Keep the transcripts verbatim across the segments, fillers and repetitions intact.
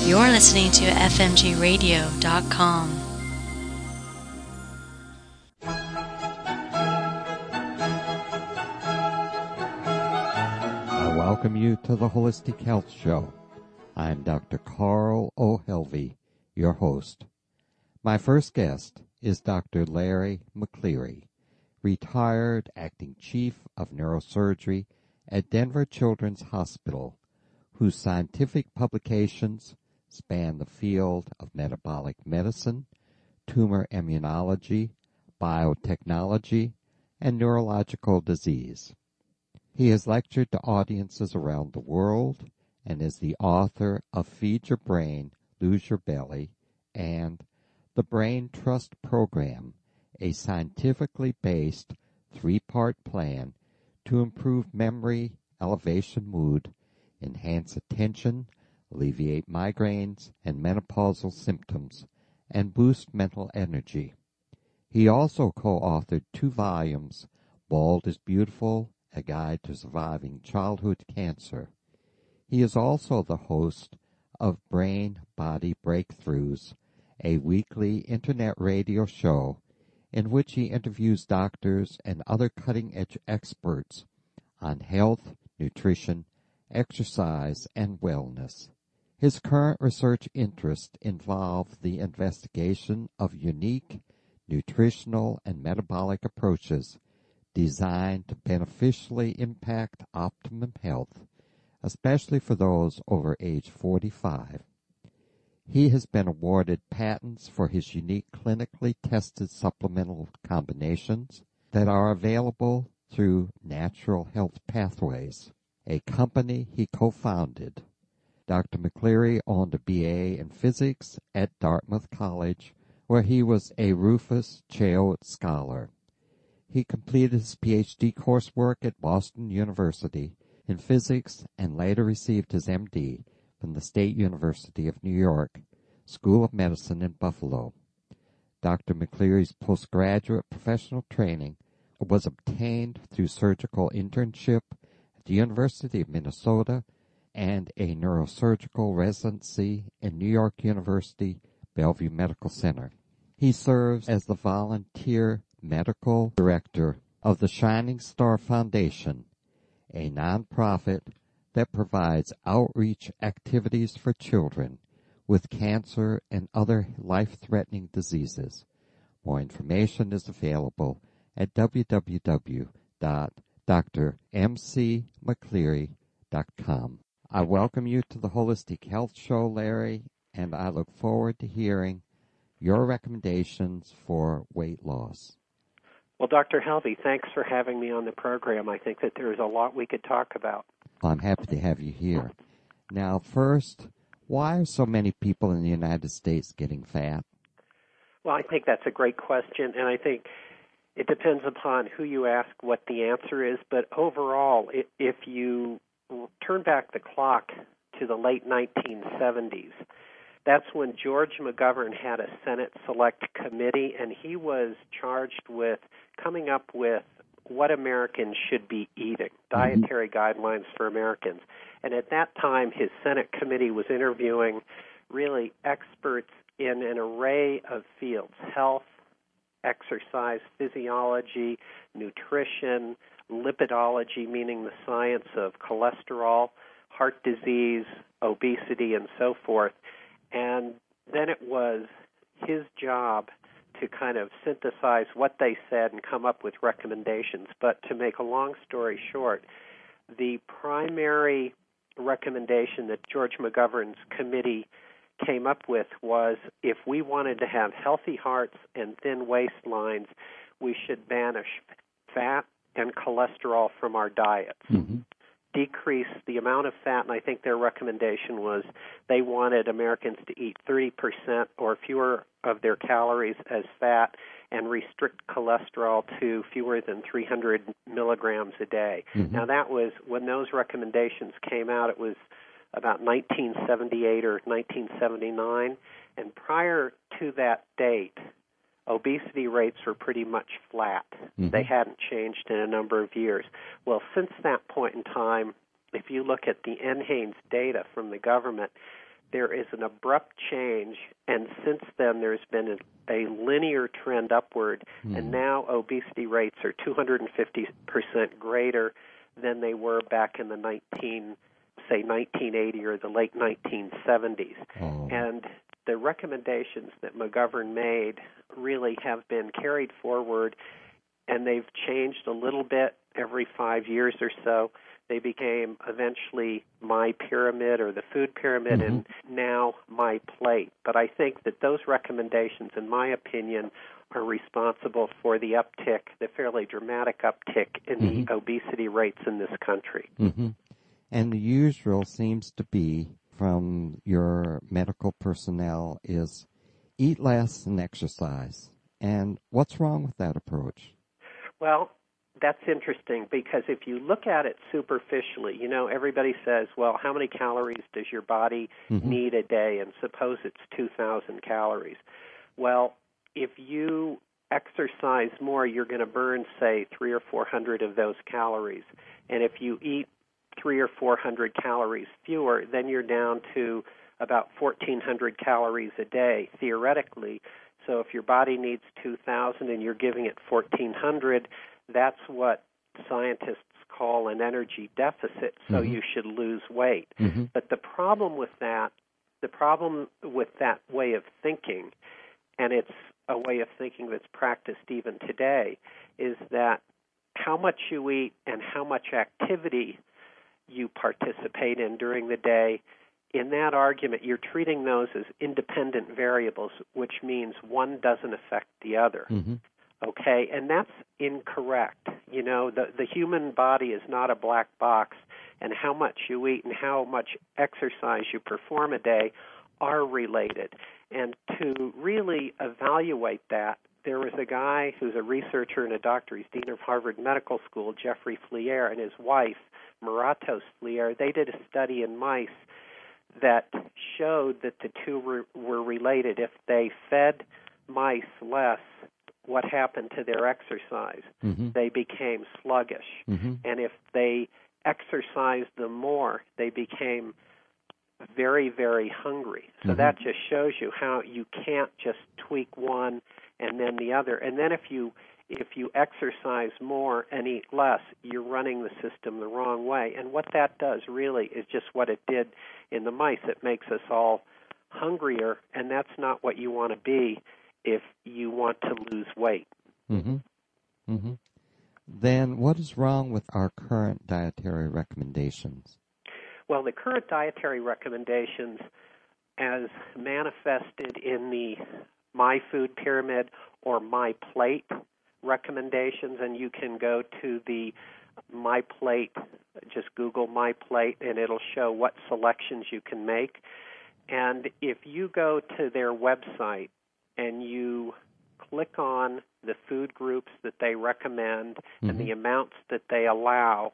You're listening to F M G radio dot com. I welcome you to the Holistic Health Show. I'm Doctor Carl O'Helvey, your host. My first guest is Doctor Larry McCleary, retired acting chief of neurosurgery at Denver Children's Hospital, whose scientific publications span the field of metabolic medicine, tumor immunology, biotechnology, and neurological disease. He has lectured to audiences around the world and is the author of Feed Your Brain, Lose Your Belly and The Brain Trust Program, a scientifically based three-part plan to improve memory, elevation mood, enhance attention, alleviate migraines and menopausal symptoms, and boost mental energy. He also co-authored two volumes, Bald is Beautiful, A Guide to Surviving Childhood Cancer. He is also the host of Brain Body Breakthroughs, a weekly internet radio show in which he interviews doctors and other cutting-edge experts on health, nutrition, exercise, and wellness. His current research interests involve the investigation of unique nutritional and metabolic approaches designed to beneficially impact optimum health, especially for those over age forty-five. He has been awarded patents for his unique clinically tested supplemental combinations that are available through Natural Health Pathways, a company he co-founded. Doctor McCleary owned a B A in physics at Dartmouth College, where he was a Rufus Choate Scholar. He completed his P H D coursework at Boston University in physics and later received his M D from the State University of New York, School of Medicine in Buffalo. Doctor McCleary's postgraduate professional training was obtained through surgical internship at the University of Minnesota and a neurosurgical residency in New York University Bellevue Medical Center. He serves as the volunteer medical director of the Shining Star Foundation, a nonprofit that provides outreach activities for children with cancer and other life-threatening diseases. More information is available at w w w dot d r m c mccleary dot com. I welcome you to the Holistic Health Show, Larry, and I look forward to hearing your recommendations for weight loss. Well, Doctor Helvey, thanks for having me on the program. I think that there's a lot we could talk about. I'm happy to have you here. Now, first, why are so many people in the United States getting fat? Well, I think that's a great question, and I think it depends upon who you ask what the answer is. But overall, if you turn back the clock to the late nineteen seventies, that's when George McGovern had a Senate Select Committee, and he was charged with coming up with what Americans should be eating, dietary guidelines for Americans. And at that time, his Senate committee was interviewing really experts in an array of fields: health, exercise, physiology, nutrition, lipidology, meaning the science of cholesterol, heart disease, obesity, and so forth. And then it was his job to kind of synthesize what they said and come up with recommendations. But to make a long story short, the primary recommendation that George McGovern's committee came up with was if we wanted to have healthy hearts and thin waistlines, we should banish fat and cholesterol from our diets. Mm-hmm. Decrease the amount of fat, and I think their recommendation was they wanted Americans to eat thirty percent or fewer of their calories as fat and restrict cholesterol to fewer than three hundred milligrams a day. Mm-hmm. Now, that was, when those recommendations came out, it was about nineteen seventy-eight or nineteen seventy-nine, and prior to that date, obesity rates were pretty much flat. Mm-hmm. They hadn't changed in a number of years. Well, since that point in time, if you look at the N H A N E S data from the government, there is an abrupt change, and since then there's been a, a linear trend upward, mm. and now obesity rates are two hundred fifty percent greater than they were back in the nineteen, say nineteen eighty or the late nineteen seventies. Oh. And the recommendations that McGovern made really have been carried forward, and they've changed a little bit every five years or so. They became eventually My Pyramid or the Food Pyramid, mm-hmm. and now My Plate. But I think that those recommendations, in my opinion, are responsible for the uptick, the fairly dramatic uptick in mm-hmm. the obesity rates in this country. Mm-hmm. And the usual seems to be from your medical personnel is eat less and exercise. And what's wrong with that approach? Well, that's interesting because if you look at it superficially, you know, everybody says, well, how many calories does your body mm-hmm. need a day? And suppose it's two thousand calories. Well, if you exercise more, you're going to burn, say, three or four hundred of those calories. And if you eat three or four hundred calories fewer, then you're down to about fourteen hundred calories a day, theoretically. So if your body needs two thousand and you're giving it fourteen hundred, that's what scientists call an energy deficit, so mm-hmm. you should lose weight. Mm-hmm. But the problem with that, the problem with that way of thinking, and it's a way of thinking that's practiced even today, is that how much you eat and how much activity you participate in during the day, in that argument, you're treating those as independent variables, which means one doesn't affect the other. Mm-hmm. Okay, and that's incorrect. You know, the, the human body is not a black box, and how much you eat and how much exercise you perform a day are related. And to really evaluate that, there was a guy who's a researcher and a doctor. He's dean of Harvard Medical School, Jeffrey Flier, and his wife, Maratos Flier. They did a study in mice that showed that the two were, were related. If they fed mice less, what happened to their exercise? Mm-hmm. They became sluggish. Mm-hmm. And if they exercised them more, they became very, very hungry. So mm-hmm. that just shows you how you can't just tweak one and then the other. And then if you if you exercise more and eat less, you're running the system the wrong way. And what that does really is just what it did in the mice. It makes us all hungrier, and that's not what you want to be if you want to lose weight. Mm-hmm. Mm-hmm. Then what is wrong with our current dietary recommendations? Well, the current dietary recommendations, as manifested in the My Food Pyramid or My Plate recommendations, and you can go to the My Plate, just Google My Plate, and it'll show what selections you can make. And if you go to their website and you click on the food groups that they recommend mm-hmm. and the amounts that they allow,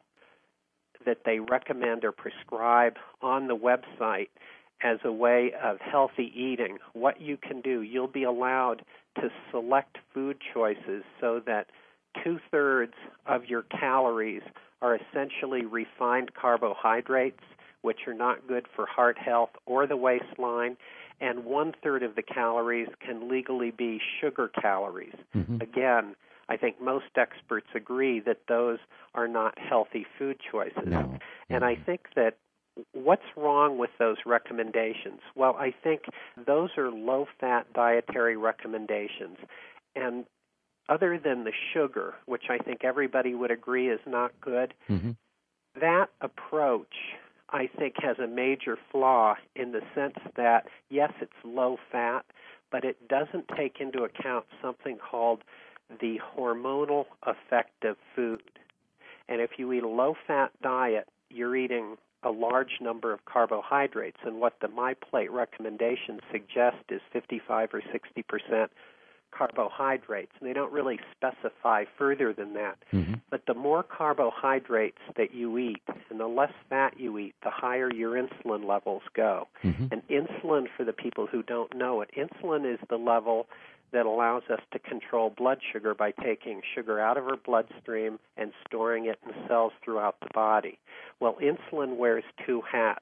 that they recommend or prescribe on the website as a way of healthy eating, what you can do, you'll be allowed to select food choices so that two-thirds of your calories are essentially refined carbohydrates, which are not good for heart health or the waistline, and one-third of the calories can legally be sugar calories. Mm-hmm. Again, I think most experts agree that those are not healthy food choices. No. And I think that what's wrong with those recommendations? Well, I think those are low-fat dietary recommendations. And other than the sugar, which I think everybody would agree is not good, mm-hmm. that approach, I think, has a major flaw in the sense that, yes, it's low-fat, but it doesn't take into account something called the hormonal effect of food. And if you eat a low-fat diet, you're eating a large number of carbohydrates, and what the My Plate recommendations suggest is fifty-five or sixty percent carbohydrates, and they don't really specify further than that. Mm-hmm. But the more carbohydrates that you eat and the less fat you eat, the higher your insulin levels go. Mm-hmm. And insulin, for the people who don't know it, insulin is the level that allows us to control blood sugar by taking sugar out of our bloodstream and storing it in cells throughout the body. Well, insulin wears two hats.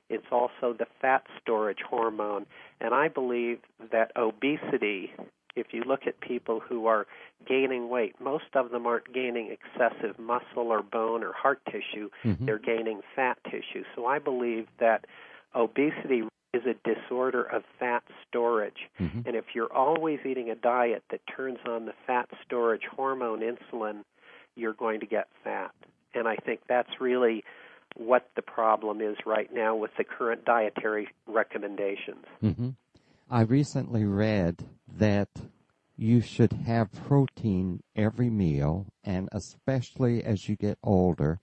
It's also the fat storage hormone. And I believe that obesity, if you look at people who are gaining weight, most of them aren't gaining excessive muscle or bone or heart tissue. Mm-hmm. They're gaining fat tissue. So I believe that obesity is a disorder of fat storage. Mm-hmm. And if you're always eating a diet that turns on the fat storage hormone insulin, you're going to get fat. And I think that's really what the problem is right now with the current dietary recommendations. Mm-hmm. I recently read that you should have protein every meal, and especially as you get older,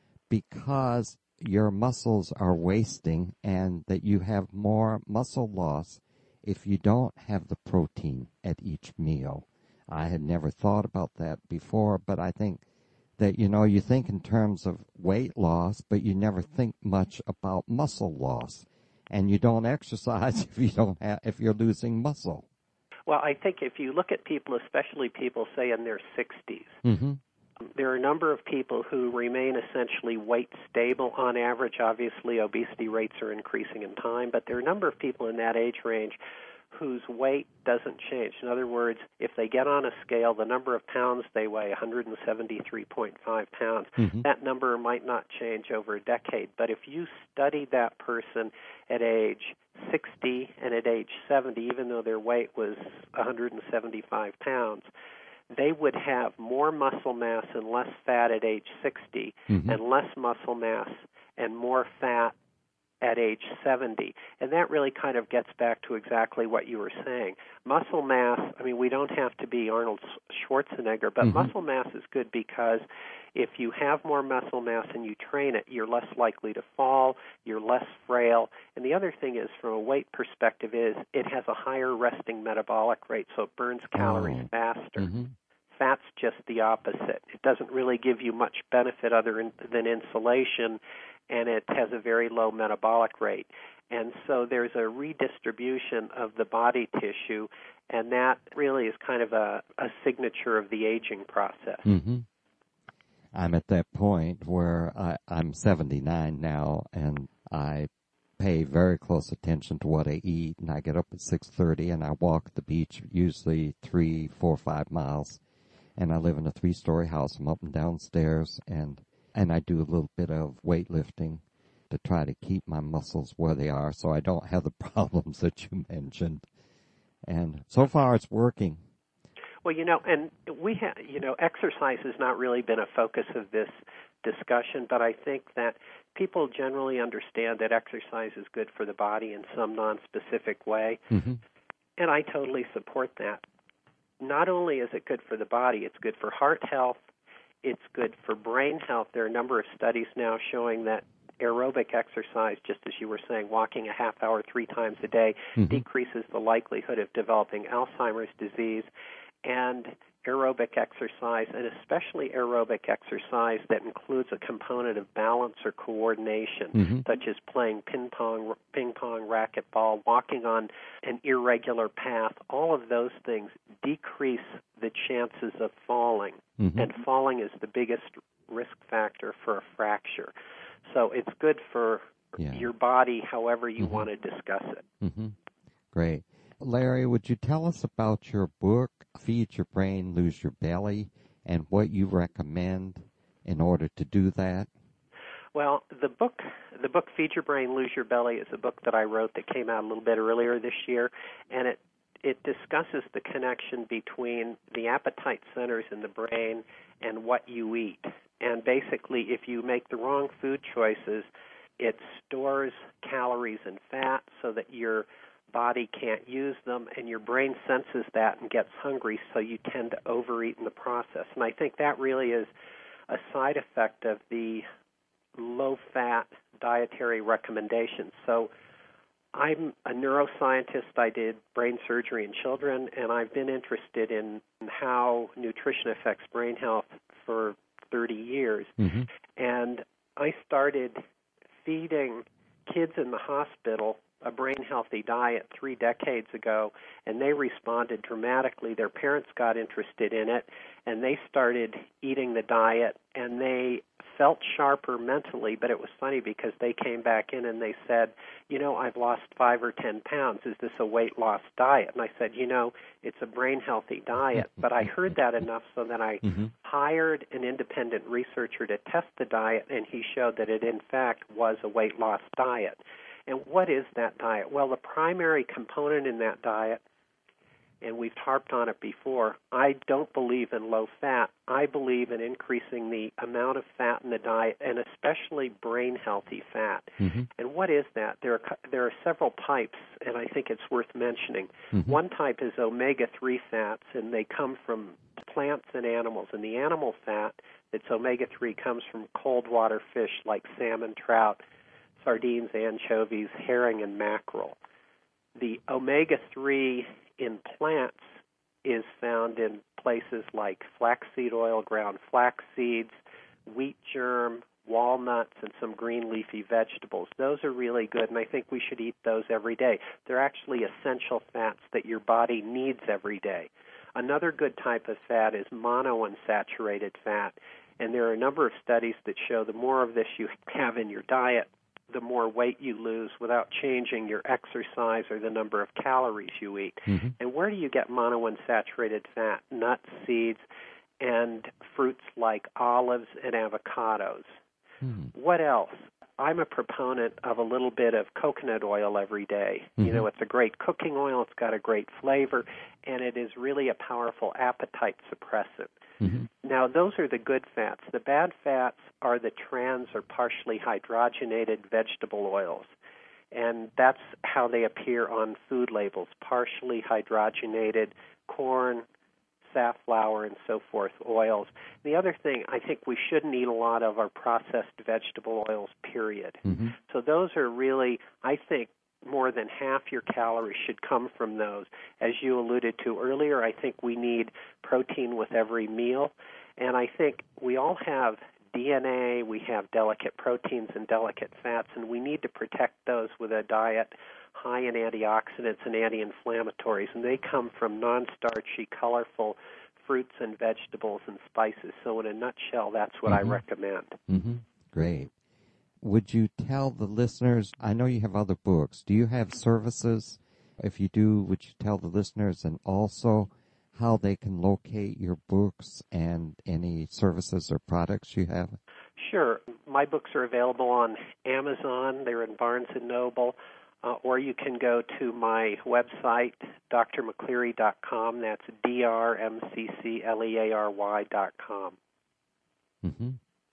because your muscles are wasting and that you have more muscle loss if you don't have the protein at each meal. I had never thought about that before, but I think that, you know, you think in terms of weight loss, but you never think much about muscle loss. And you don't exercise if you don't have, if you're losing muscle. Well, I think if you look at people, especially people, say, in their sixties, mm-hmm. there are a number of people who remain essentially weight stable on average. Obviously, obesity rates are increasing in time, but there are a number of people in that age range whose weight doesn't change. In other words, if they get on a scale, the number of pounds they weigh, one hundred seventy-three point five pounds, mm-hmm. that number might not change over a decade. But if you study that person at age sixty and at age seventy, even though their weight was one hundred seventy-five pounds, they would have more muscle mass and less fat at age sixty, mm-hmm. and less muscle mass and more fat at age seventy. And that really kind of gets back to exactly what you were saying. Muscle mass, I mean, we don't have to be Arnold Schwarzenegger, but mm-hmm. muscle mass is good because if you have more muscle mass and you train it, you're less likely to fall, you're less frail. And the other thing is, from a weight perspective, is it has a higher resting metabolic rate, so it burns calories oh. faster. Mm-hmm. Fat's just the opposite. It doesn't really give you much benefit other in, than insulation, and it has a very low metabolic rate. And so there's a redistribution of the body tissue, and that really is kind of a, a signature of the aging process. Mm-hmm. I'm at that point where I, I'm seventy-nine now, and I pay very close attention to what I eat, and I get up at six thirty, and I walk the beach usually three, four, five miles. And I live in a three-story house. I'm up and downstairs, and and I do a little bit of weightlifting to try to keep my muscles where they are so I don't have the problems that you mentioned. And so far it's working. Well, you know, and we have, you know, exercise has not really been a focus of this discussion, but I think that people generally understand that exercise is good for the body in some non-specific way, mm-hmm. and I totally support that. Not only is it good for the body, it's good for heart health, it's good for brain health. There are a number of studies now showing that aerobic exercise, just as you were saying, walking a half hour three times a day, mm-hmm. decreases the likelihood of developing Alzheimer's disease. And aerobic exercise, and especially aerobic exercise that includes a component of balance or coordination, mm-hmm. such as playing ping pong, ping pong, racquetball, walking on an irregular path, all of those things decrease the chances of falling. Mm-hmm. And falling is the biggest risk factor for a fracture. So it's good for yeah. your body, however you mm-hmm. want to discuss it. Mm-hmm. Great. Larry, would you tell us about your book, Feed Your Brain, Lose Your Belly, and what you recommend in order to do that? Well, the book, the book Feed Your Brain, Lose Your Belly is a book that I wrote that came out a little bit earlier this year, and it, it discusses the connection between the appetite centers in the brain and what you eat. And basically, if you make the wrong food choices, it stores calories and fat so that your body can't use them, and your brain senses that and gets hungry, so you tend to overeat in the process. And I think that really is a side effect of the low-fat dietary recommendations. So I'm a neuroscientist. I did brain surgery in children, and I've been interested in how nutrition affects brain health for thirty years. Mm-hmm. And I started feeding kids in the hospital a brain-healthy diet three decades ago, and they responded dramatically. Their parents got interested in it, and they started eating the diet, and they felt sharper mentally, but it was funny because they came back in and they said, you know, I've lost five or ten pounds. Is this a weight loss diet? And I said, you know, it's a brain-healthy diet. But I heard that enough so that I mm-hmm. hired an independent researcher to test the diet, and he showed that it, in fact, was a weight loss diet. And what is that diet? Well, the primary component in that diet, and we've harped on it before, I don't believe in low fat. I believe in increasing the amount of fat in the diet, and especially brain-healthy fat. Mm-hmm. And what is that? There are, there are several types, and I think it's worth mentioning. Mm-hmm. One type is omega three fats, and they come from plants and animals. And the animal fat that's omega three comes from cold water fish like salmon, trout, sardines, anchovies, herring, and mackerel. The omega three in plants is found in places like flaxseed oil, ground flax seeds, wheat germ, walnuts, and some green leafy vegetables. Those are really good, and I think we should eat those every day. They're actually essential fats that your body needs every day. Another good type of fat is monounsaturated fat, and there are a number of studies that show the more of this you have in your diet, the more weight you lose without changing your exercise or the number of calories you eat. Mm-hmm. And where do you get monounsaturated fat? Nuts, seeds, and fruits like olives and avocados. Mm-hmm. What else? I'm a proponent of a little bit of coconut oil every day. Mm-hmm. You know, it's a great cooking oil, it's got a great flavor, and it is really a powerful appetite suppressant. Mm-hmm. Now, those are the good fats. The bad fats are the trans or partially hydrogenated vegetable oils, and that's how they appear on food labels, partially hydrogenated corn, safflower, and so forth, oils. The other thing I think we shouldn't eat a lot of are processed vegetable oils, period. Mm-hmm. So those are really, I think, more than half your calories should come from those. As you alluded to earlier, I think we need protein with every meal, and I think we all have D N A, we have delicate proteins and delicate fats, and we need to protect those with a diet high in antioxidants and anti-inflammatories, and they come from non-starchy, colorful fruits and vegetables and spices. So in a nutshell, that's what mm-hmm. I recommend. Mm-hmm. Great. Would you tell the listeners, I know you have other books, do you have services? If you do, would you tell the listeners and also how they can locate your books and any services or products you have? Sure. My books are available on Amazon. They're in Barnes and Noble. Uh, or you can go to my website, d r mccleary dot com. That's D R M C C L E A R Y dot com. Mm-hmm.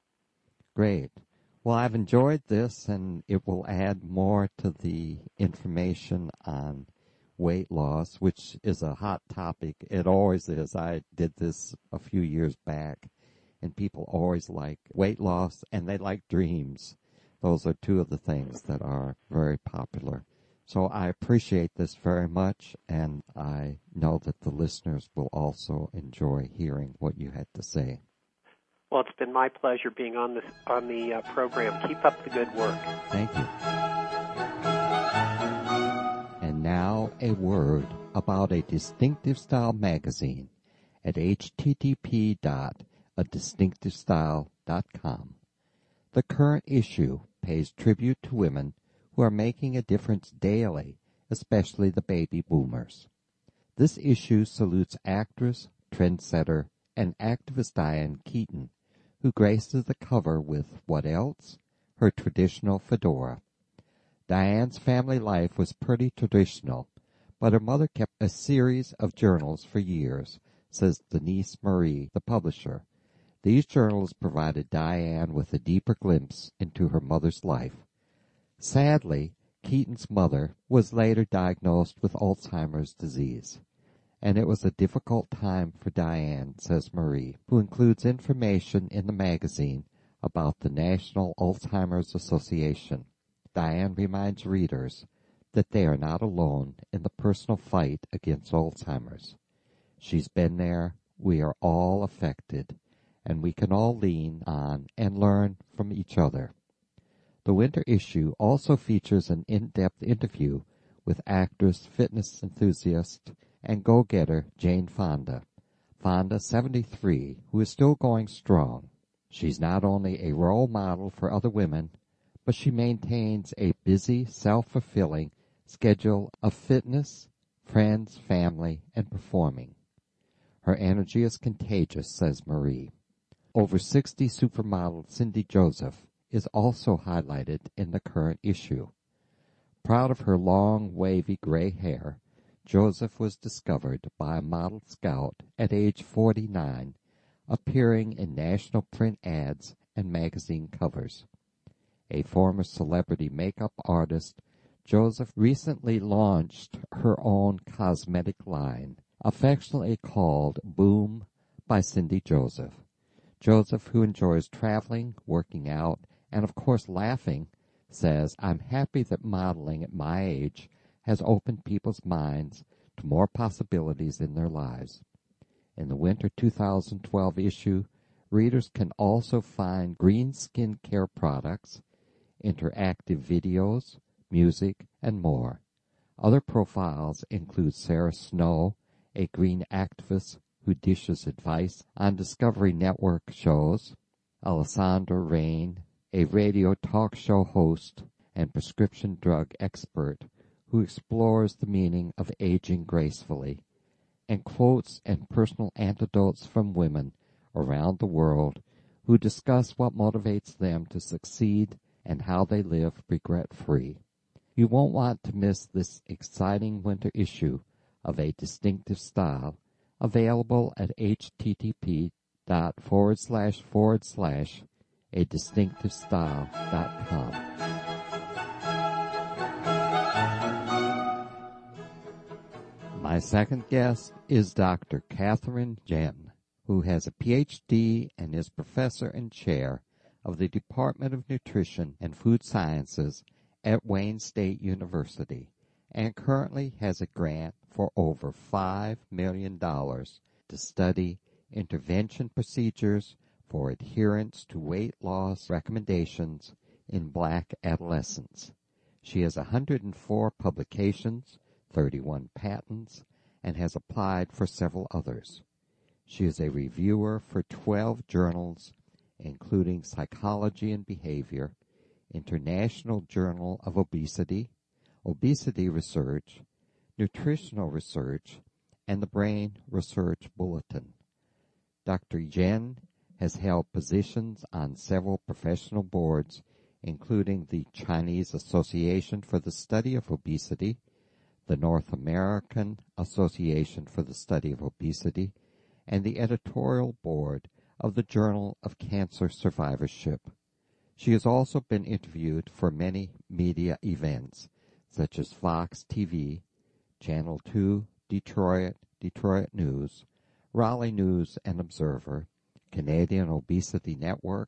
Great. Well, I've enjoyed this, and it will add more to the information on weight loss, which is a hot topic. It always is. I did this a few years back, and people always like weight loss, and they like dreams. Those are two of the things that are very popular. So I appreciate this very much, and I know that the listeners will also enjoy hearing what you had to say. Well, it's been my pleasure being on this on the uh, program. Keep up the good work. Thank you. And now a word about a Distinctive Style magazine at h t t p dot a distinctive style dot com. The current issue pays tribute to women who are making a difference daily, especially the baby boomers. This issue salutes actress, trendsetter, and activist Diane Keaton, who graces the cover with what else? Her traditional fedora. Diane's family life was pretty traditional, but her mother kept a series of journals for years, says Denise Marie, the publisher. These journals provided Diane with a deeper glimpse into her mother's life. Sadly, Keaton's mother was later diagnosed with Alzheimer's disease, and it was a difficult time for Diane, says Marie, who includes information in the magazine about the National Alzheimer's Association. Diane reminds readers that they are not alone in the personal fight against Alzheimer's. She's been there, we are all affected, and we can all lean on and learn from each other. The winter issue also features an in-depth interview with actress, fitness enthusiast, and go-getter Jane Fonda. Fonda, seventy-three, who is still going strong. She's not only a role model for other women, but she maintains a busy, self-fulfilling schedule of fitness, friends, family, and performing. Her energy is contagious, says Marie. Over sixty supermodel Cindy Joseph is also highlighted in the current issue. Proud of her long, wavy gray hair, Joseph was discovered by a model scout at age forty-nine, appearing in national print ads and magazine covers. A former celebrity makeup artist, Joseph recently launched her own cosmetic line, affectionately called Boom by Cindy Joseph. Joseph, who enjoys traveling, working out, and of course laughing, says, "I'm happy that modeling at my age has opened people's minds to more possibilities in their lives." In the winter two thousand twelve issue, readers can also find green skin care products, interactive videos, music, and more. Other profiles include Sarah Snow, a green activist who dishes advice on Discovery Network shows, Alessandra Rain, a radio talk show host and prescription drug expert who explores the meaning of aging gracefully, and quotes and personal anecdotes from women around the world who discuss what motivates them to succeed and how they live regret-free. You won't want to miss this exciting winter issue of A Distinctive Style, available at http dot forward slash forward slash a distinctive style dot com. My second guest is Doctor Catherine Jen, who has a P H D and is professor and chair of the Department of Nutrition and Food Sciences at Wayne State University, and currently has a grant for over five million dollars to study intervention procedures for adherence to weight loss recommendations in black adolescents. She has one hundred four publications, thirty-one patents, and has applied for several others. She is a reviewer for twelve journals, including Psychology and Behavior, International Journal of Obesity, Obesity Research, Nutritional Research, and the Brain Research Bulletin. Doctor Jen has held positions on several professional boards, including the Chinese Association for the Study of Obesity, the North American Association for the Study of Obesity, and the editorial board of the Journal of Cancer Survivorship. She has also been interviewed for many media events, such as Fox T V, Channel two, Detroit, Detroit News, Raleigh News and Observer, Canadian Obesity Network,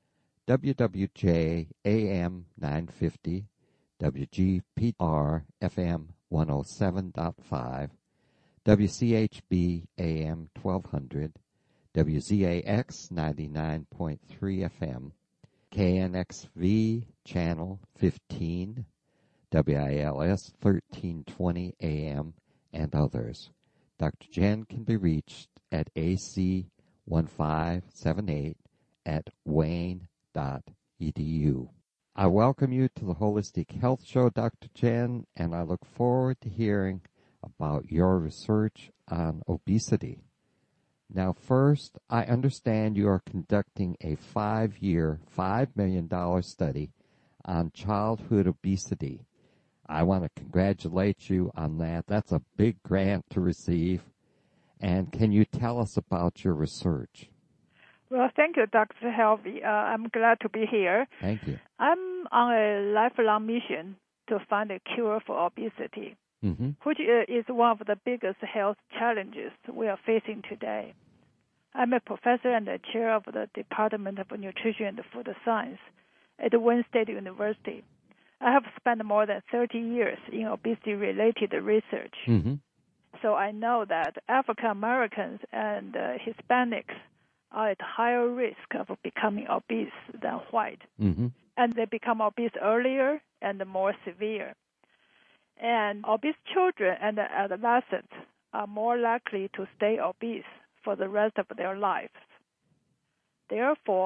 W W J A M nine fifty, W G P R F M one oh seven point five, W C H B A M twelve hundred, W Z A X ninety-nine point three F M, K N X V Channel fifteen, W I L S thirteen twenty A M, and others. Doctor Jen can be reached at A C one five seven eight at wayne dot e d u. I welcome you to the Holistic Health Show, Doctor Jen, and I look forward to hearing about your research on obesity. Now, first, I understand you are conducting a five-year, five million dollars study on childhood obesity. I want to congratulate you on that. That's a big grant to receive. And can you tell us about your research? Well, thank you, Doctor Helvey. Uh, I'm glad to be here. Thank you. I'm on a lifelong mission to find a cure for obesity, mm-hmm. which is one of the biggest health challenges we are facing today. I'm a professor and a chair of the Department of Nutrition and Food Science at Wayne State University. I have spent more than thirty years in obesity-related research. Mm-hmm. So I know that African Americans and uh, Hispanics are at higher risk of becoming obese than white. Mm-hmm. And they become obese earlier and more severe. And obese children and adolescents are more likely to stay obese for the rest of their lives. Therefore,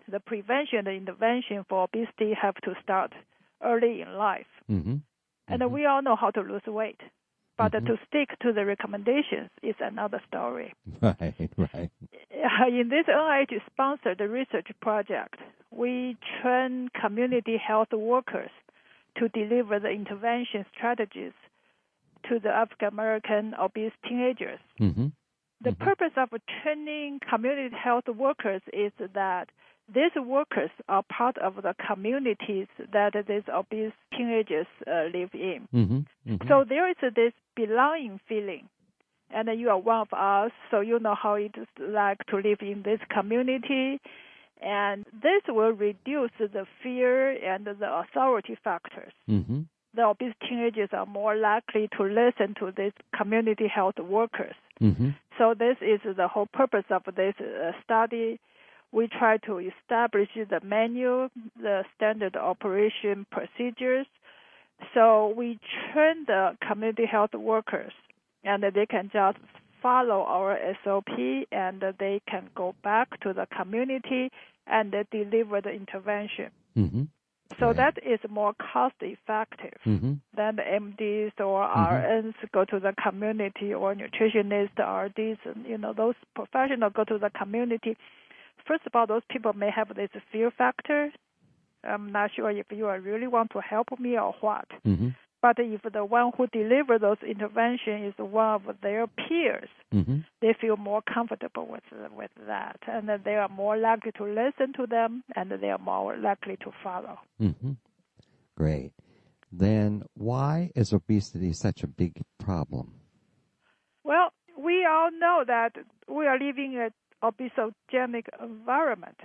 the prevention, the intervention for obesity have to start early in life. Mm-hmm. And mm-hmm. we all know how to lose weight. But mm-hmm. to stick to the recommendations is another story. Right, right. In this N I H-sponsored research project, we train community health workers to deliver the intervention strategies to the African American obese teenagers. Mm-hmm. The mm-hmm. purpose of training community health workers is that these workers are part of the communities that these obese teenagers uh, live in. Mm-hmm. Mm-hmm. So there is this belonging feeling. And you are one of us, so you know how it is like to live in this community. And this will reduce the fear and the authority factors. Mm-hmm. The obese teenagers are more likely to listen to these community health workers. Mm-hmm. So this is the whole purpose of this uh, study. We try to establish the manual, the standard operation procedures. So we train the community health workers, and they can just follow our S O P, and they can go back to the community and deliver the intervention. Mm-hmm. So right. that is more cost-effective mm-hmm. than the M Ds or mm-hmm. R Ns go to the community, or nutritionists, R Ds, and, you know, those professionals go to the community. First of all, those people may have this fear factor. I'm not sure if you really want to help me or what. Mm-hmm. But if the one who delivers those interventions is one of their peers, mm-hmm. they feel more comfortable with with that, and they are more likely to listen to them, and they are more likely to follow. Mm-hmm. Great. Then why is obesity such a big problem? Well, we all know that we are living in an obesogenic environment,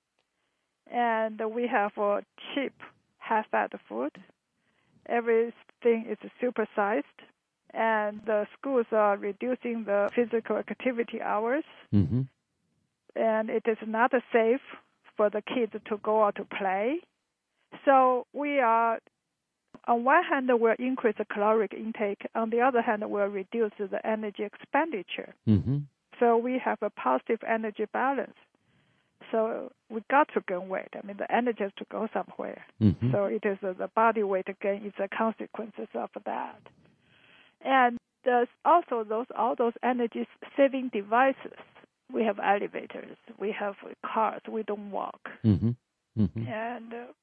and we have uh, cheap, high-fat food. Everything is supersized, and the schools are reducing the physical activity hours, mm-hmm. and it is not safe for the kids to go out to play. So we are, on one hand, we'll increase the caloric intake. On the other hand, we'll reduce the energy expenditure. Mm-hmm. So we have a positive energy balance. So we got to gain weight. I mean, the energy has to go somewhere. Mm-hmm. So it is uh, the body weight gain is the consequences of that. And there's also those all those energy saving devices. We have elevators. We have cars. We don't walk. Mm-hmm. Mm-hmm. And uh,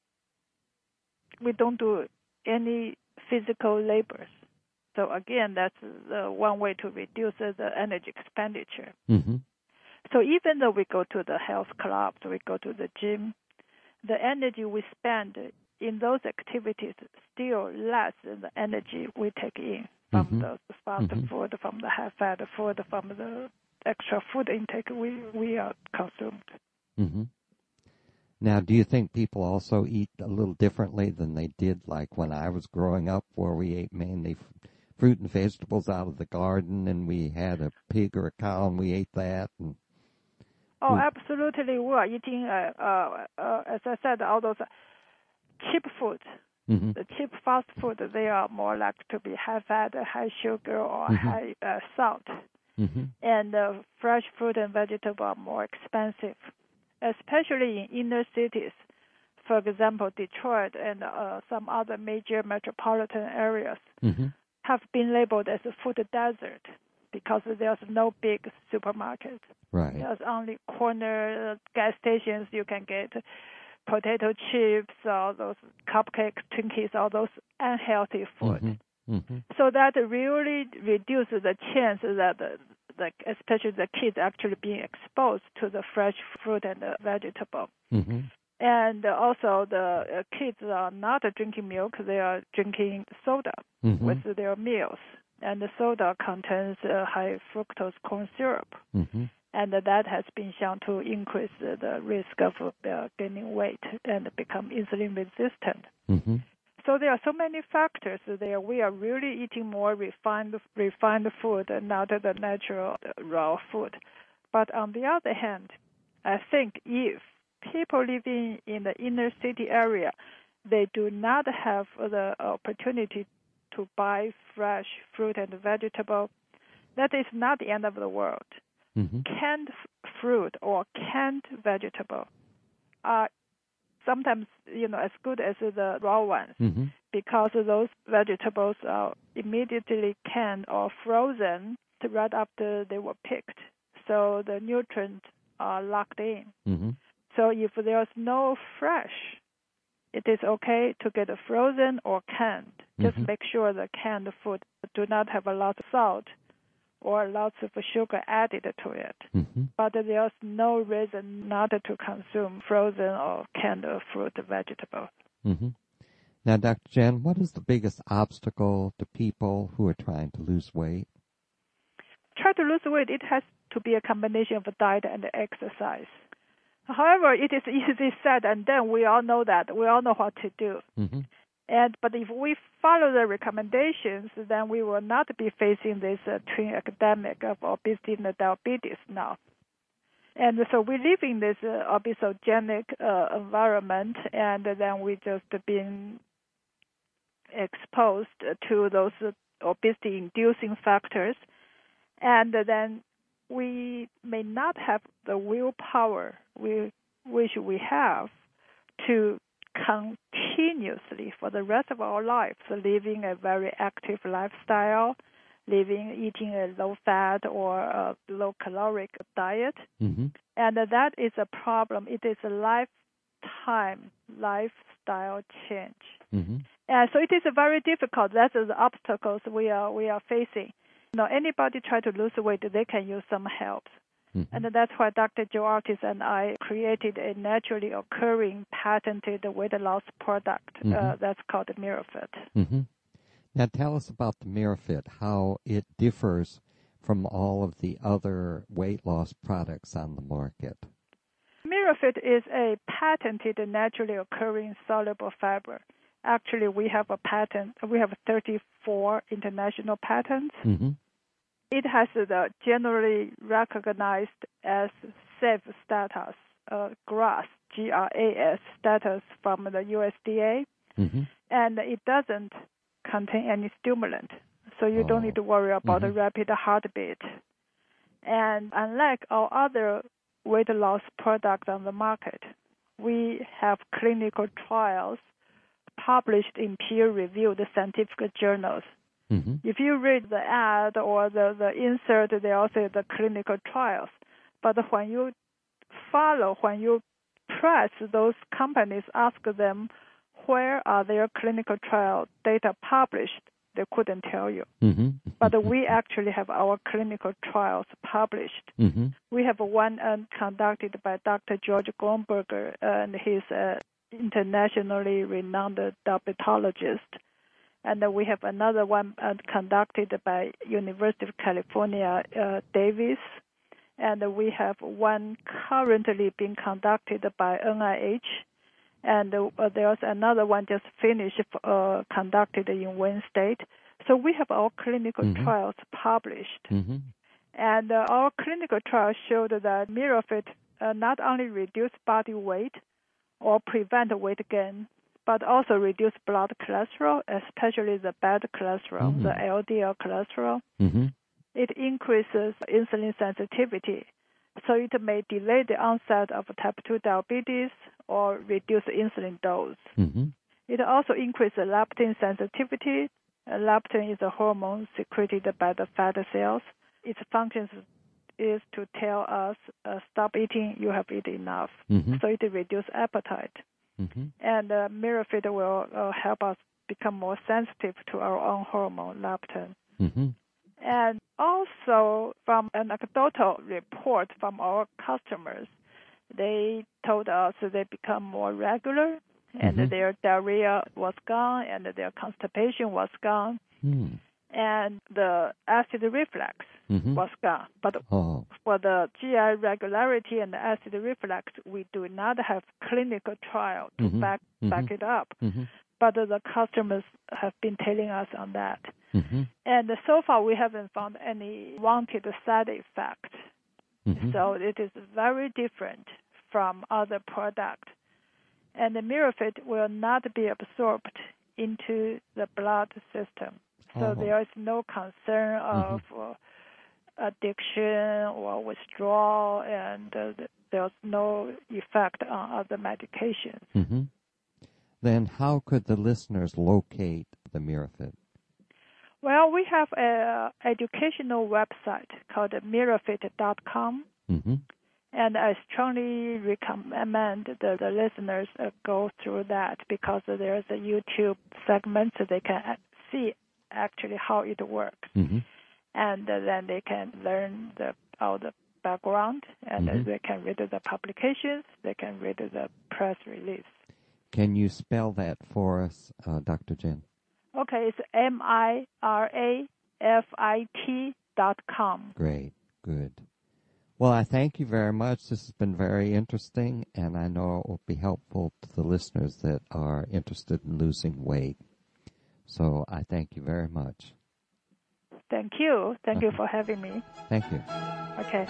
we don't do any physical labors. So again, that's the one way to reduce uh, the energy expenditure. Mm-hmm. So even though we go to the health clubs, we go to the gym, the energy we spend in those activities still less than the energy we take in from mm-hmm. the fast mm-hmm. food, from the high-fat food, from the extra food intake we, we are consumed. Mm-hmm. Now, do you think people also eat a little differently than they did like when I was growing up, where we ate mainly f- fruit and vegetables out of the garden, and we had a pig or a cow and we ate that? And Oh, we... absolutely. We are eating, uh, uh, uh, as I said, all those cheap foods. Mm-hmm. The cheap fast food, they are more likely to be high fat, high sugar, or mm-hmm. high uh, salt. Mm-hmm. And uh, fresh fruit and vegetables are more expensive, especially in inner cities. For example, Detroit and uh, some other major metropolitan areas mm-hmm. have been labeled as a food desert because there's no big supermarket. Right. There's only corner gas stations you can get potato chips, all those cupcakes, Twinkies, all those unhealthy food. Mm-hmm. Mm-hmm. So that really reduces the chance that, the, the, especially the kids, actually being exposed to the fresh fruit and the vegetable. Mm-hmm. And also the uh, kids are not drinking milk, they are drinking soda mm-hmm. with their meals. And the soda contains uh, high fructose corn syrup. Mm-hmm. And that has been shown to increase uh, the risk of uh, gaining weight and become insulin resistant. Mm-hmm. So there are so many factors there. We are really eating more refined refined food and not the natural uh, raw food. But on the other hand, I think if people living in the inner city area, they do not have the opportunity to buy fresh fruit and vegetable, that is not the end of the world. Mm-hmm. Canned f- fruit or canned vegetable are sometimes, you know, as good as the raw ones Mm-hmm. because those vegetables are immediately canned or frozen right after they were picked. So the nutrients are locked in. Mm-hmm. So if there's no fresh, it is okay to get frozen or canned. Just Mhm. make sure the canned food do not have a lot of salt or lots of sugar added to it. Mm-hmm. But there's no reason not to consume frozen or canned fruit vegetables. Mm-hmm. Now, Doctor Jen, what is the biggest obstacle to people who are trying to lose weight? Try to lose weight, it has to be a combination of diet and exercise. However, it is easy said and done. We all know that. We all know what to do. Mm-hmm. And but if we follow the recommendations, then we will not be facing this uh, twin epidemic of obesity and diabetes now. And so we live in this uh, obesogenic uh, environment, and then we just been exposed to those uh, obesity-inducing factors, and then we may not have the willpower we wish we have to continuously for the rest of our lives living a very active lifestyle, living eating a low fat or a low caloric diet. Mm-hmm. And that is a problem. It is a lifetime lifestyle change. Mm-hmm. And so it is very difficult. That's the obstacles we are we are facing. You know, anybody try to lose weight, they can use some help. Mm-hmm. And that's why Doctor Joe Artis and I created a naturally occurring patented weight loss product Mm-hmm. uh, that's called MiraFit. Mm-hmm. Now tell us about the MiraFit, how it differs from all of the other weight loss products on the market. MiraFit is a patented naturally occurring soluble fiber. Actually, we have a patent. We have thirty-four international patents. Mm-hmm. It has the generally recognized as safe status, uh, GRAS, G R A S status from the U S D A, Mm-hmm. and it doesn't contain any stimulant, so you Oh. don't need to worry about Mm-hmm. a rapid heartbeat. And unlike our other weight loss products on the market, we have clinical trials published in peer-reviewed scientific journals. Mm-hmm. If you read the ad or the, the insert, they all say the clinical trials. But when you follow, when you press those companies, ask them where are their clinical trial data published, they couldn't tell you. Mm-hmm. But we actually have our clinical trials published. Mm-hmm. We have one uh, conducted by Doctor George Gromberger, and he's an internationally renowned diabetologist. And uh, we have another one uh, conducted by University of California, uh, Davis. And uh, we have one currently being conducted by N I H. And uh, there's another one just finished, uh, conducted in Wayne State. So we have our clinical Mm-hmm. trials published. Mm-hmm. And uh, our clinical trials showed that MiraFit uh, not only reduced body weight or prevent weight gain, but also reduce blood cholesterol, especially the bad cholesterol, Mm-hmm. the L D L cholesterol. Mm-hmm. It increases insulin sensitivity, so it may delay the onset of type two diabetes or reduce the insulin dose. Mm-hmm. It also increases leptin sensitivity. Uh, leptin is a hormone secreted by the fat cells. Its function is to tell us, uh, stop eating, you have eaten enough. Mm-hmm. So it reduces appetite. Mm-hmm. And uh, MiraFit will uh, help us become more sensitive to our own hormone, leptin. Mm-hmm. And also from an anecdotal report from our customers, they told us they become more regular, and Mhm. their diarrhea was gone, and their constipation was gone, Mm. and the acid reflux Mhm. was gone. But Oh. for the G I regularity and the acid reflux, we do not have clinical trial to Mhm. back back Mhm. it up. Mhm. But the customers have been telling us on that. Mhm. And so far, we haven't found any wanted side effect. Mhm. So it is very different from other products. And the MiraFit will not be absorbed into the blood system. So Oh. there is no concern of uh, addiction or withdrawal, and uh, there's no effect on other medications. Mm-hmm. Then how could the listeners locate the MiraFit? Well, we have an educational website called mirafit dot com, Mm-hmm. and I strongly recommend the, the listeners uh, go through that because there's a YouTube segment so they can see actually how it works. Mm-hmm. And uh, then they can learn the, all the background, and Mm-hmm. uh, they can read the publications, they can read the press release. Can you spell that for us, uh, Doctor Jen? Okay, it's M I R A F I T dot com. Great, good. Well, I thank you very much. This has been very interesting, and I know it will be helpful to the listeners that are interested in losing weight. So I thank you very much. Thank you. Thank Okay. you for having me. Thank you. Okay.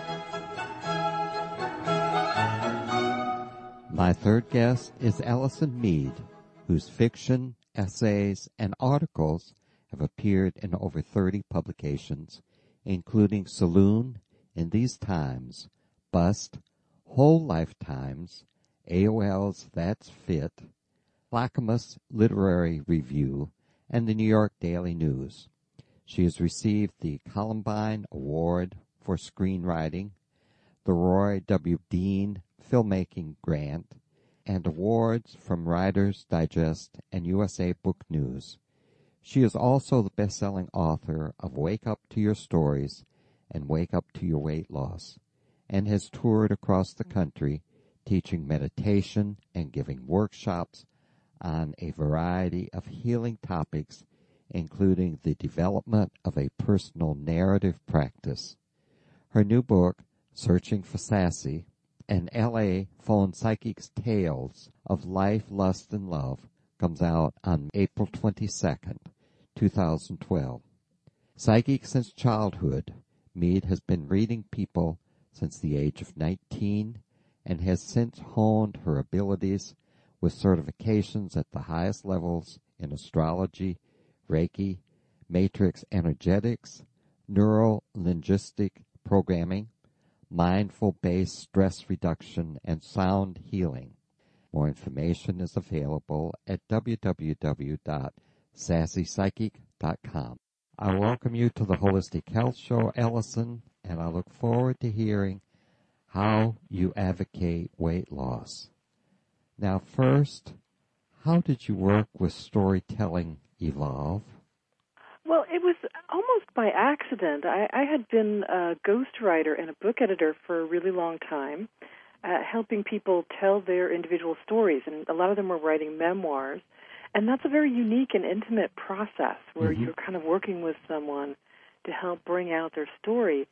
My third guest is Allison Mead, whose fiction, essays, and articles have appeared in over thirty publications, including Saloon, In These Times, Bust, Whole Lifetimes, A O L's That's Fit, Clackamas Literary Review, and the New York Daily News. She has received the Columbine Award for Screenwriting, the Roy W. Dean Filmmaking Grant, and awards from Writers Digest and U S A Book News. She is also the best-selling author of Wake Up to Your Stories and Wake Up to Your Weight Loss, and has toured across the country teaching meditation and giving workshops on a variety of healing topics, including the development of a personal narrative practice. Her new book, Searching for Sassy, an L A Phone Psychic's Tales of Life, Lust, and Love, comes out on April twenty-second, two thousand twelve. Psychic since childhood, Mead has been reading people since the age of nineteen and has since honed her abilities with certifications at the highest levels in astrology, Reiki, matrix energetics, neuro-linguistic programming, mindful-based stress reduction, and sound healing. More information is available at w w w dot sassy psychic dot com. I welcome you to the Holistic Health Show, Allison, and I look forward to hearing how you advocate weight loss. Now, first, how did you work with storytelling evolve? Well, it was almost by accident. I, I had been a ghostwriter and a book editor for a really long time, uh, helping people tell their individual stories, and a lot of them were writing memoirs. And that's a very unique and intimate process where Mm-hmm. you're kind of working with someone to help bring out their story.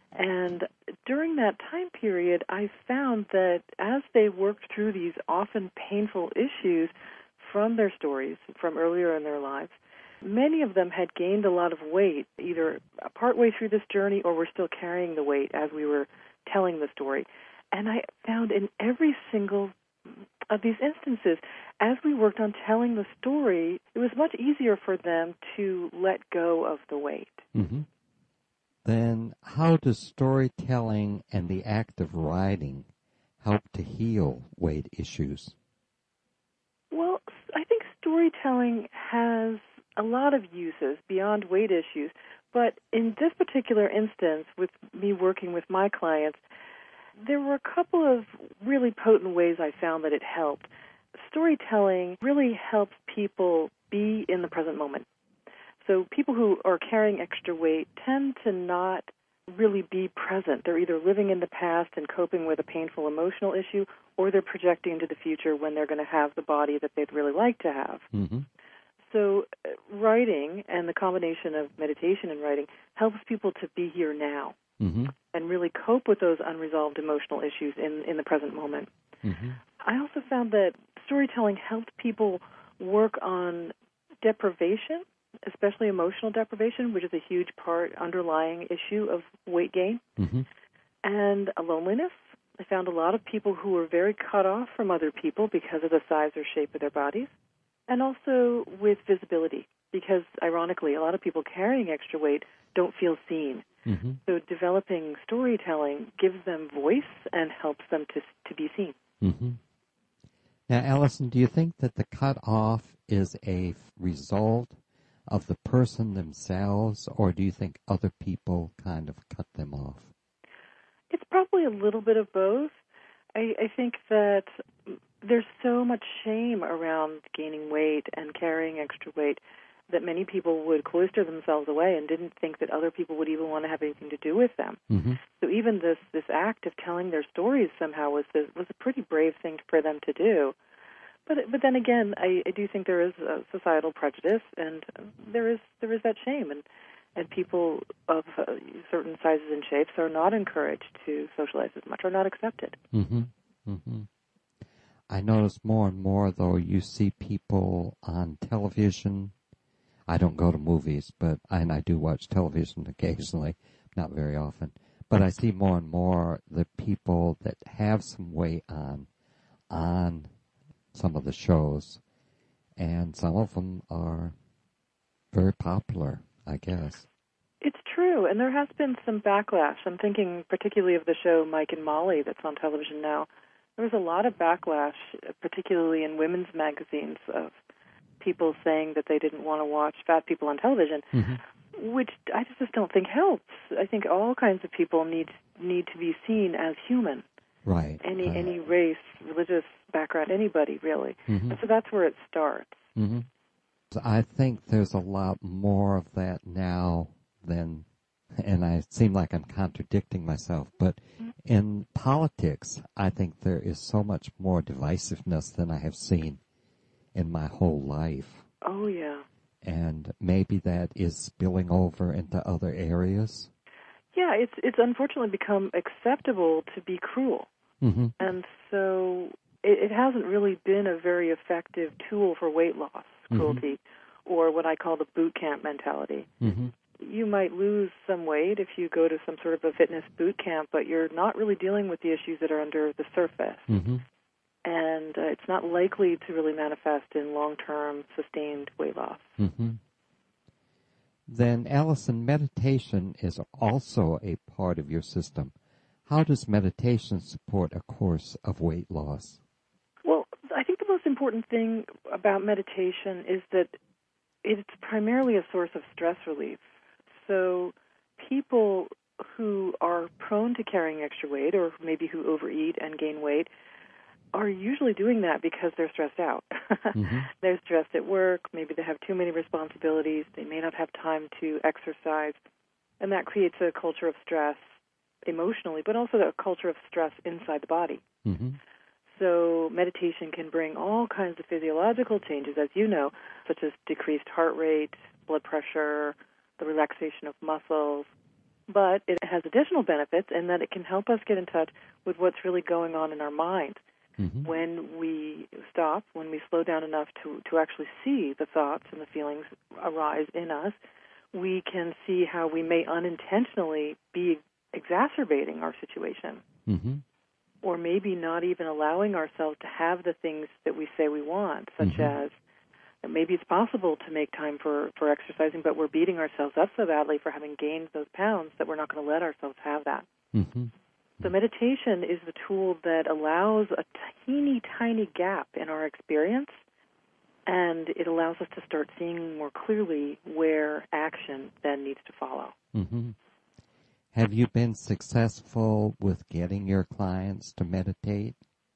And during that time period, I found that as they worked through these often painful issues from their stories, from earlier in their lives, many of them had gained a lot of weight, either partway through this journey or were still carrying the weight as we were telling the story. And I found in every single of these instances, as we worked on telling the story, it was much easier for them to let go of the weight. Mm-hmm. Then how does storytelling and the act of writing help to heal weight issues? Well, I think storytelling has a lot of uses beyond weight issues, but in this particular instance, with me working with my clients, there were a couple of really potent ways I found that it helped. Storytelling really helps people be in the present moment. So people who are carrying extra weight tend to not really be present. They're either living in the past and coping with a painful emotional issue, or they're projecting into the future when they're going to have the body that they'd really like to have. Mm-hmm. So uh, writing and the combination of meditation and writing helps people to be here now Mm-hmm. and really cope with those unresolved emotional issues in, in the present moment. Mm-hmm. I also found that storytelling helped people work on deprivation, especially emotional deprivation, which is a huge part, underlying issue of weight gain, Mm-hmm. and a loneliness. I found a lot of people who were very cut off from other people because of the size or shape of their bodies, and also with visibility, because ironically, a lot of people carrying extra weight don't feel seen. Mm-hmm. So developing storytelling gives them voice and helps them to to be seen. Mm-hmm. Now, Allison, do you think that the cutoff is a result of the person themselves, or do you think other people kind of cut them off? It's probably a little bit of both. I, I think that there's so much shame around gaining weight and carrying extra weight that many people would cloister themselves away and didn't think that other people would even want to have anything to do with them. Mm-hmm. So even this this act of telling their stories somehow was this, was a pretty brave thing for them to do. But but then again, I, I do think there is a societal prejudice, and there is there is that shame, and and people of uh, certain sizes and shapes are not encouraged to socialize as much, or not accepted. Mm-hmm. Mm-hmm. I notice more and more, though, you see people on television. I don't go to movies, but and I do watch television occasionally, not very often. But I see more and more the people that have some weight on on some of the shows, and some of them are very popular, I guess. It's true, and there has been some backlash. I'm thinking particularly of the show Mike and Molly that's on television now. There was a lot of backlash, particularly in women's magazines, of people saying that they didn't want to watch fat people on television, mm-hmm. which I just don't think helps. I think all kinds of people need need to be seen as human. Right. Any right. any race, religious background, anybody really. Mm-hmm. And so that's where it starts. Mm-hmm. So I think there's a lot more of that now than, and I seem like I'm contradicting myself, but mm-hmm. in politics, I think there is so much more divisiveness than I have seen in my whole life. Oh, yeah. And maybe that is spilling over into other areas. Yeah, it's it's unfortunately become acceptable to be cruel. Mm-hmm. And so it, it hasn't really been a very effective tool for weight loss, cruelty, mm-hmm. or what I call the boot camp mentality. Mm-hmm. You might lose some weight if you go to some sort of a fitness boot camp, but you're not really dealing with the issues that are under the surface. Mm-hmm. And uh, it's not likely to really manifest in long-term sustained weight loss. Mm-hmm. Then, Allison, meditation is also a part of your system. How does meditation support a course of weight loss? Well, I think the most important thing about meditation is that it's primarily a source of stress relief. So people who are prone to carrying extra weight, or maybe who overeat and gain weight, are usually doing that because they're stressed out. Mm-hmm. They're stressed at work, maybe they have too many responsibilities, they may not have time to exercise, and that creates a culture of stress emotionally, but also a culture of stress inside the body. Mm-hmm. So meditation can bring all kinds of physiological changes, as you know, such as decreased heart rate, blood pressure, the relaxation of muscles, but it has additional benefits in that it can help us get in touch with what's really going on in our mind. Mm-hmm. When we stop, when we slow down enough to, to actually see the thoughts and the feelings arise in us, we can see how we may unintentionally be exacerbating our situation. Mm-hmm. Or maybe not even allowing ourselves to have the things that we say we want, such mm-hmm. as maybe it's possible to make time for, for exercising, but we're beating ourselves up so badly for having gained those pounds that we're not going to let ourselves have that. Mm-hmm. So meditation is the tool that allows a teeny, tiny gap in our experience, and it allows us to start seeing more clearly where action then needs to follow. Mm-hmm. Have you been successful with getting your clients to meditate?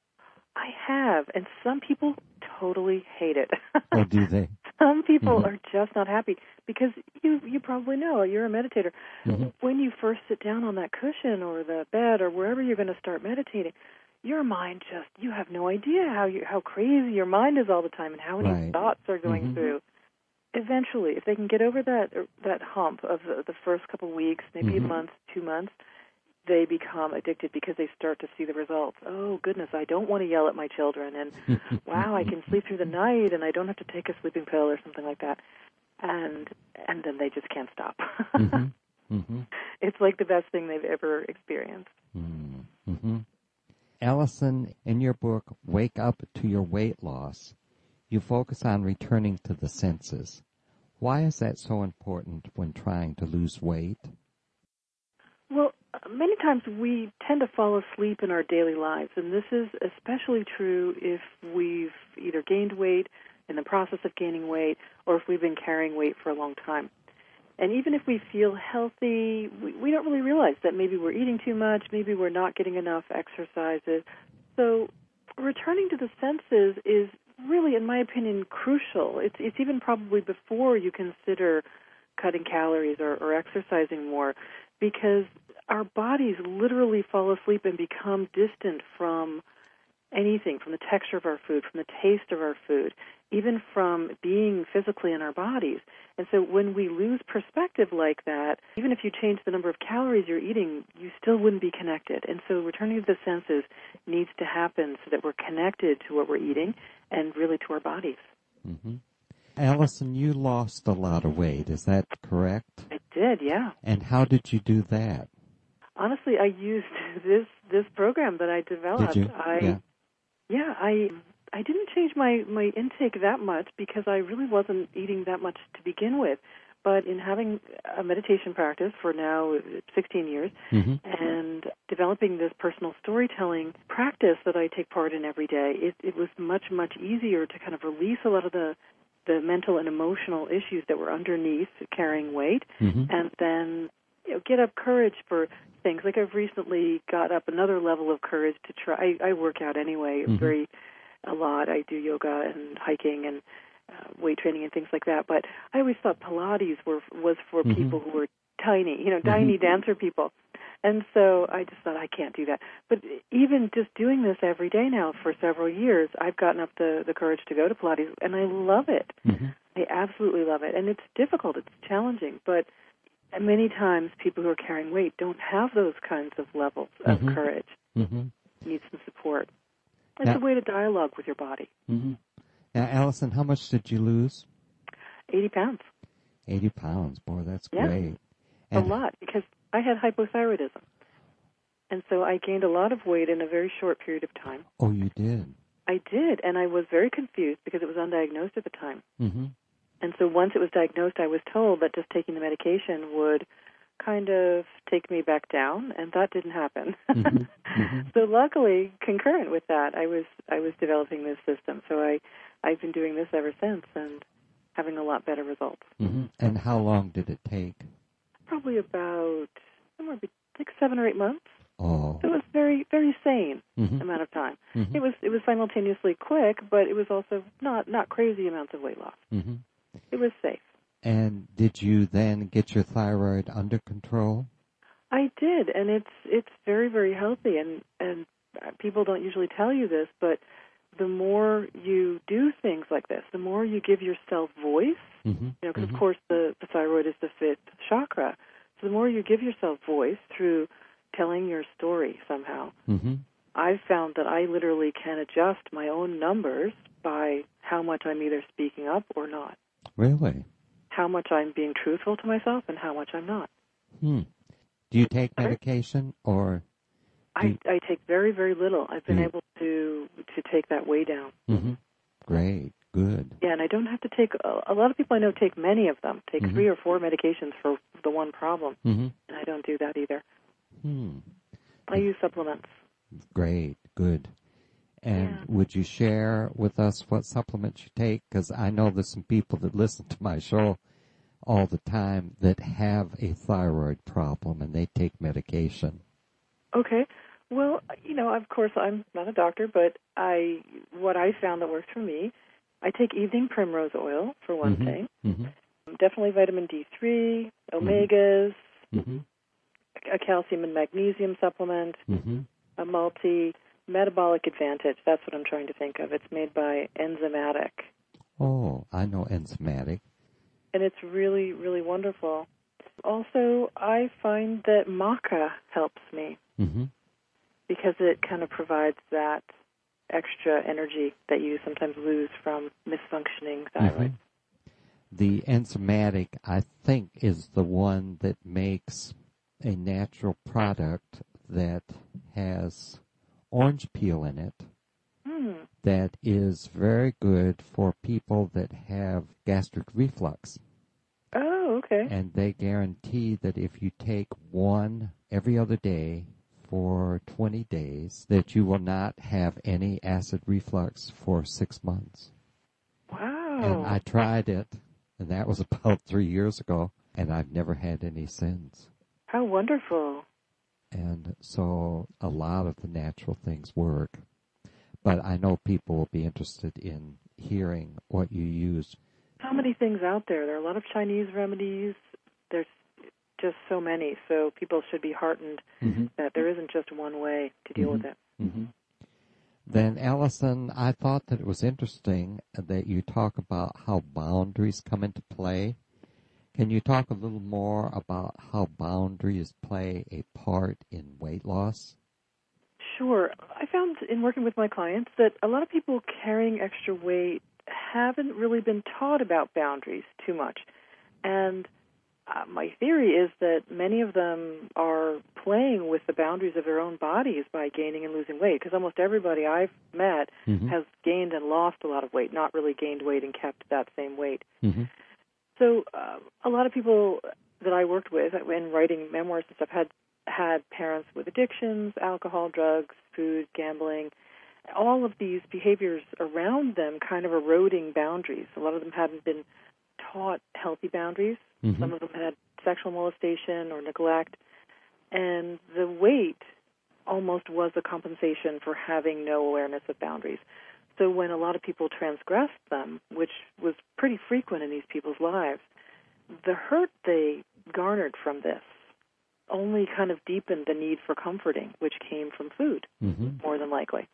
I have, and some people totally hate it. Oh, do they? Some people mm-hmm. are just not happy because you you probably know, you're a meditator. Mm-hmm. When you first sit down on that cushion or the bed or wherever you're going to start meditating, your mind just, you have no idea how you, how crazy your mind is all the time and how many right. thoughts are going mm-hmm. through. Eventually, if they can get over that that hump of the, the first couple of weeks, maybe mm-hmm. a month, two months, they become addicted because they start to see the results. Oh, goodness, I don't want to yell at my children, and wow, I can sleep through the night, and I don't have to take a sleeping pill or something like that. And and then they just can't stop. mm-hmm. Mm-hmm. It's like the best thing they've ever experienced. Mm-hmm. Allison, in your book, Wake Up to Your Weight Loss, you focus on returning to the senses. Why is that so important when trying to lose weight? Well, many times we tend to fall asleep in our daily lives, and this is especially true if we've either gained weight, in the process of gaining weight, or if we've been carrying weight for a long time. And even if we feel healthy, we, we don't really realize that maybe we're eating too much, maybe we're not getting enough exercises. So returning to the senses is really, in my opinion, crucial. It's, it's even probably before you consider cutting calories or, or exercising more, because our bodies literally fall asleep and become distant from anything, from the texture of our food, from the taste of our food, even from being physically in our bodies. And so when we lose perspective like that, even if you change the number of calories you're eating, you still wouldn't be connected. And so returning to the senses needs to happen so that we're connected to what we're eating and really to our bodies. Mm-hmm. Allison, you lost a lot of weight. Is that correct? I did, yeah. And how did you do that? Honestly, I used this this program that I developed. Did you? I, yeah. Yeah, I I didn't change my, my intake that much because I really wasn't eating that much to begin with. But in having a meditation practice for now sixteen years mm-hmm. and developing this personal storytelling practice that I take part in every day, it, it was much, much easier to kind of release a lot of the, the mental and emotional issues that were underneath carrying weight, mm-hmm. and then you know, get up courage for things. Like I've recently got up another level of courage to try. I, I work out anyway, mm-hmm. very a lot. I do yoga and hiking and uh, weight training and things like that. But I always thought Pilates were was for mm-hmm. people who were tiny, you know, mm-hmm. tiny dancer people. And so I just thought, I can't do that. But even just doing this every day now for several years, I've gotten up the, the courage to go to Pilates, and I love it. Mm-hmm. I absolutely love it. And it's difficult. It's challenging. But many times people who are carrying weight don't have those kinds of levels of mm-hmm. courage. Mm-hmm. Need some support. It's now, a way to dialogue with your body. Mm-hmm. Now, Allison, how much did you lose? eighty pounds. eighty pounds. Boy, that's yeah. great. And a lot, because I had hypothyroidism. And so I gained a lot of weight in a very short period of time. Oh, you did? I did, and I was very confused because it was undiagnosed at the time. Mm-hmm. And so once it was diagnosed, I was told that just taking the medication would kind of take me back down, and that didn't happen. Mm-hmm. Mm-hmm. So luckily, concurrent with that, I was I was developing this system. So I, I've been doing this ever since and having a lot better results. Mm-hmm. And how long did it take? Probably about somewhere between like seven or eight months. Oh. So it was very, very sane mm-hmm. amount of time. Mm-hmm. It was it was simultaneously quick, but it was also not, not crazy amounts of weight loss. Mm-hmm. It was safe. And did you then get your thyroid under control? I did, and it's it's very, very healthy. And, and people don't usually tell you this, but the more you do things like this, the more you give yourself voice, mm-hmm. you know, because mm-hmm. of course the, the thyroid is the fifth chakra. So the more you give yourself voice through telling your story somehow, mm-hmm. I've found that I literally can adjust my own numbers by how much I'm either speaking up or not. Really? How much I'm being truthful to myself and how much I'm not. Hmm. Do you take medication or? I, I take very, very little. I've been you, able to to take that way down. Mm-hmm. Great. Good. Yeah, and I don't have to take, a, a lot of people I know take many of them, take mm-hmm. three or four medications for the one problem, mm-hmm. and I don't do that either. Hmm. I use supplements. Great. Good. And yeah. would you share with us what supplements you take? Because I know there's some people that listen to my show all the time that have a thyroid problem and they take medication. Okay. Well, you know, of course, I'm not a doctor, but I what I found that works for me, I take evening primrose oil, for one mm-hmm. thing. Mm-hmm. Definitely vitamin D three, omegas, mm-hmm. a calcium and magnesium supplement, mm-hmm. a multi, metabolic advantage. That's what I'm trying to think of. It's made by Enzymatic. Oh, I know Enzymatic. And it's really, really wonderful. Also, I find that maca helps me mm-hmm. because it kind of provides that extra energy that you sometimes lose from misfunctioning thyroid. Mm-hmm. The Enzymatic, I think, is the one that makes a natural product that has orange peel in it Mm. that is very good for people that have gastric reflux. Oh, okay. And they guarantee that if you take one every other day for twenty days, that you will not have any acid reflux for six months. Wow. And I tried it, and that was about three years ago, and I've never had any since. How wonderful. And so a lot of the natural things work. But I know people will be interested in hearing what you use. So many things out there. There are a lot of Chinese remedies. There's just so many. So people should be heartened mm-hmm. that there isn't just one way to deal mm-hmm. with it. Mm-hmm. Then, Allison, I thought that it was interesting that you talk about how boundaries come into play. Can you talk a little more about how boundaries play a part in weight loss? Sure. I found in working with my clients that a lot of people carrying extra weight haven't really been taught about boundaries too much. And uh, my theory is that many of them are playing with the boundaries of their own bodies by gaining and losing weight, because almost everybody I've met mm-hmm. has gained and lost a lot of weight, not really gained weight and kept that same weight. Mm-hmm. So uh, a lot of people that I worked with in writing memoirs and stuff had had parents with addictions, alcohol, drugs, food, gambling, all of these behaviors around them kind of eroding boundaries. A lot of them hadn't been taught healthy boundaries. Mm-hmm. Some of them had sexual molestation or neglect. And the weight almost was a compensation for having no awareness of boundaries. So when a lot of people transgressed them, which was pretty frequent in these people's lives, the hurt they garnered from this only kind of deepened the need for comforting, which came from food, mm-hmm. more than likely.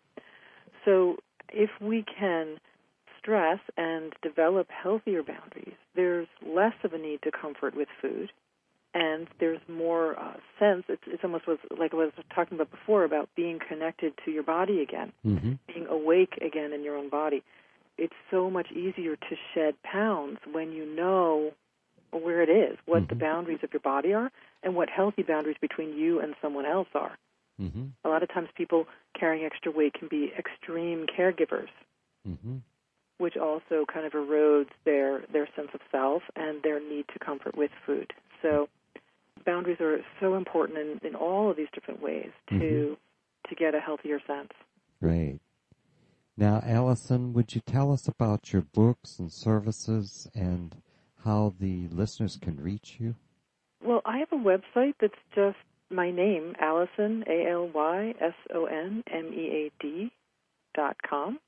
So if we can stress and develop healthier boundaries, there's less of a need to comfort with food, and there's more uh, sense. It's, it's almost was like I was talking about before about being connected to your body again, mm-hmm. being awake again in your own body. It's so much easier to shed pounds when you know where it is, what mm-hmm. the boundaries of your body are, and what healthy boundaries between you and someone else are. Mm-hmm. A lot of times people carrying extra weight can be extreme caregivers, mm-hmm. which also kind of erodes their, their sense of self and their need to comfort with food. So boundaries are so important in, in all of these different ways to mm-hmm. to get a healthier sense. Great. Now, Allison, would you tell us about your books and services and how the listeners can reach you? Well, I have a website that's just my name, Allyson, A L Y S O N M E A D dot com.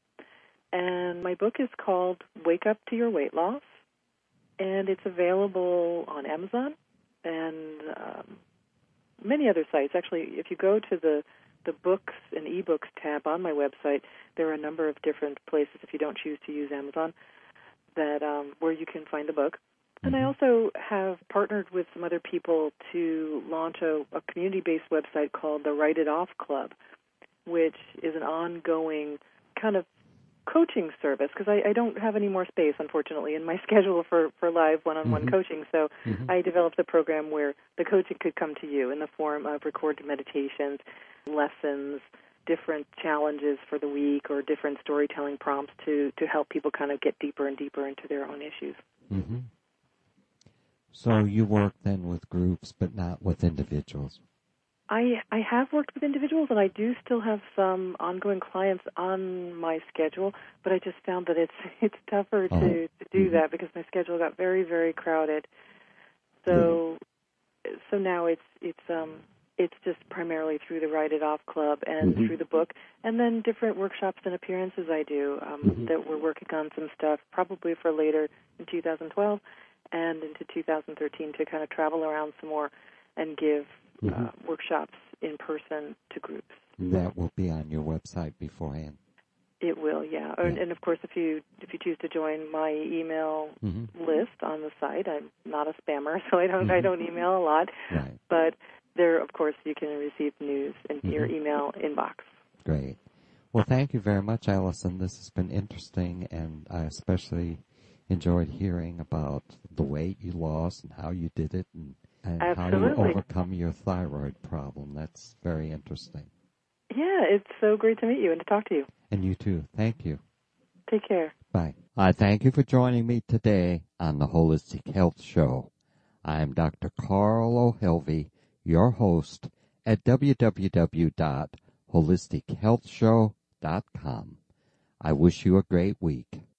And my book is called Wake Up to Your Weight Loss, and it's available on Amazon and um, many other sites. Actually, if you go to the, the books and ebooks tab on my website, there are a number of different places, if you don't choose to use Amazon, that um, where you can find the book. And I also have partnered with some other people to launch a, a community-based website called the Write It Off Club, which is an ongoing kind of coaching service, because I, I don't have any more space, unfortunately, in my schedule for, for live one-on-one mm-hmm. coaching. So mm-hmm. I developed a program where the coaching could come to you in the form of recorded meditations, lessons, different challenges for the week, or different storytelling prompts to, to help people kind of get deeper and deeper into their own issues. Mm-hmm. So you work then with groups, but not with individuals? I I have worked with individuals, and I do still have some ongoing clients on my schedule, but I just found that it's it's tougher to, oh. to do mm-hmm. that because my schedule got very, very crowded. So yeah. so now it's it's um it's just primarily through the Write It Off Club and mm-hmm. through the book, and then different workshops and appearances I do um, mm-hmm. that we're working on some stuff probably for later in two thousand twelve and into two thousand thirteen to kind of travel around some more and give mm-hmm. uh, workshops in person to groups. That will be on your website beforehand. It will, yeah. yeah. And, and of course, if you if you choose to join my email mm-hmm. list on the site, I'm not a spammer, so I don't mm-hmm. I don't email a lot. Right. But there, of course, you can receive news in mm-hmm. your email inbox. Great. Well, thank you very much, Allison. This has been interesting, and I especially enjoyed hearing about the weight you lost and how you did it, and, and how you overcome your thyroid problem. That's very interesting. Yeah, it's so great to meet you and to talk to you. And you too. Thank you. Take care. Bye. I thank you for joining me today on the Holistic Health Show. I am Doctor Carl O'Helvey, your host, at w w w dot holistic health show dot com. I wish you a great week.